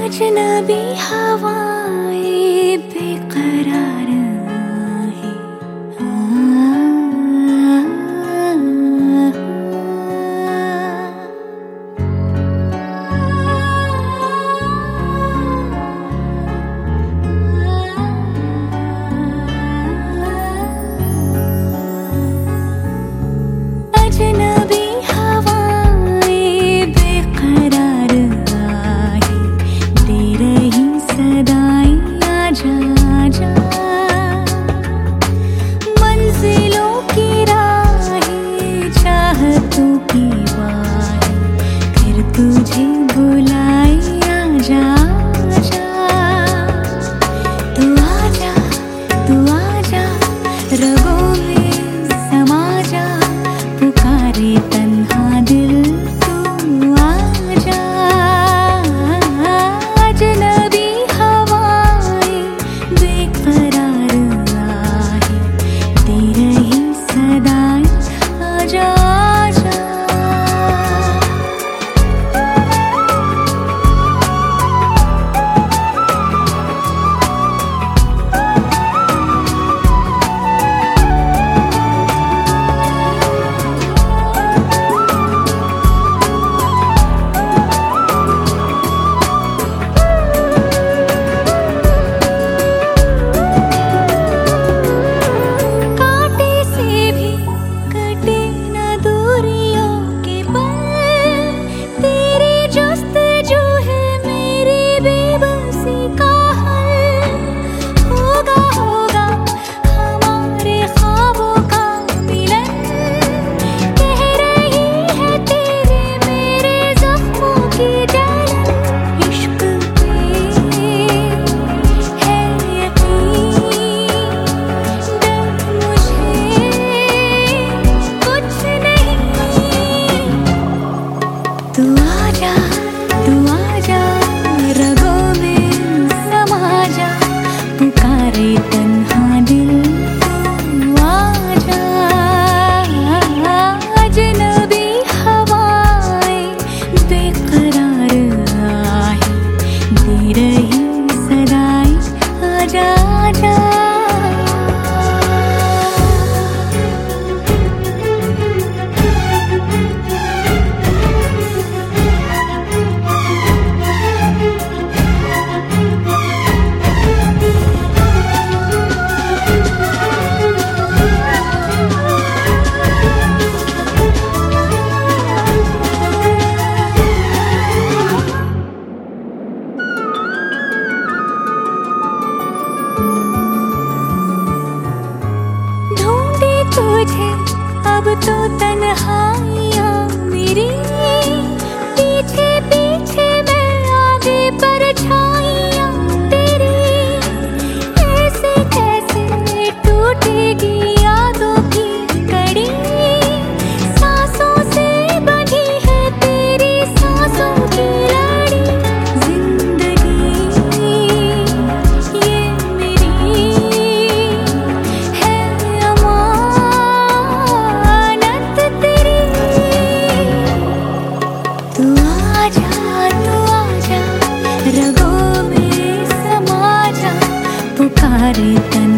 अजनबी हवाएं बेकरार है। अजनबी हवाएं बेकरार आहे, दे रही सदाएं आजा आजा। मंजिलों की राहें चाहतों की बाहें फिर तुझे बुलाए आजा आजा। तू आजा रगों में समा जा, पुकारे तन्हा दिल तू आजा। अजनबी हवाएं बेकरार आहे, दे रही सदाएं आजा आजा। तू आजा रगों में समा जा, पुकारे तन्हा दिल तू आजा। अजनबी हवाएं बेकरार आहे, दे रही सदाएं आजा आजा। तुझे अब तो तन्हाइयाँ मेरी, पीछे पीछे मैं आगे परछाइयाँ तेरी। ऐसे कैसे टूटेगी यादों की कड़ी, सांसों से बंधी है तेरी सांसों की लड़ी। जिंदगी ये मेरी है रगों में समा जा, पुकारे तन्हा